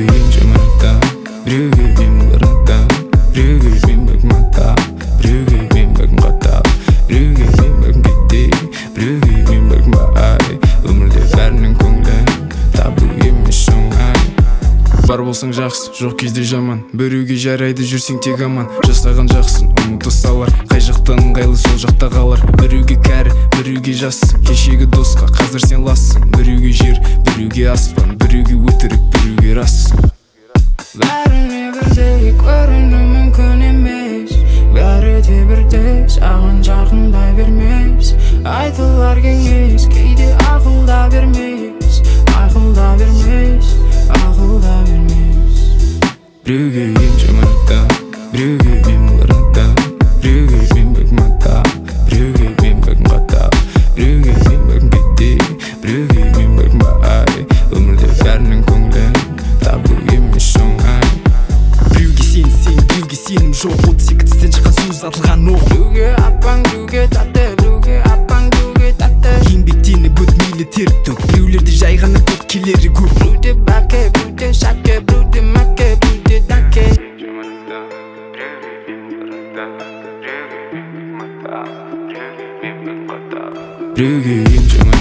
ең жаманда, біреуге мен барада, біреуге мен бүгін мата, біреуге мен бүгін қата, біреуге мен бүгін кетті, біреуге мен бүгін бай. Өмірде бәрінің көңілін табу емес оңай. Бар болсаң жақсы, жоқ кезде жаман, біреуге жарайды жүрсең тек аман. Жасаған жақсың, ұмыта салар, қай жақтан ыңғайлы сол жақта қалар. Біреуге кәрі, біреуге жас, кешегі досқа қазір сен лассың. Біреуге жер, біреуге аспан, біреуге өтірік, біреуге рассың. Бәріне бірдей көріну мүмкін емес, бәрі де бірдей саған жақындай бермес. Айтылар кеңес, кейде ақылда бермес, ақылда бермес, ақылда бермес. Біреуге ең жаманда, біреуге мен барада, біреуге мен бүгін мата, біреуге мен бүгін қата, біреуге мен бүгін кетті, біреуге мен бүгін бай. Өмірде бәрінің көңілін табу емес оңай. Біреуге сен, біреуге сенім жоқ. 32 тістен шыққан сөз атылған оқ. Біреуге апаң, біреуге тәтті, біреуге апаң, біреуге тәтті. Еңбектеніп өт мейлі тер төк, біреулерде жай ғана көп келері көп. Біреуде бәке, біреуде шәке, біреуде мәке, біреуде дәке. Біреуге ең жаман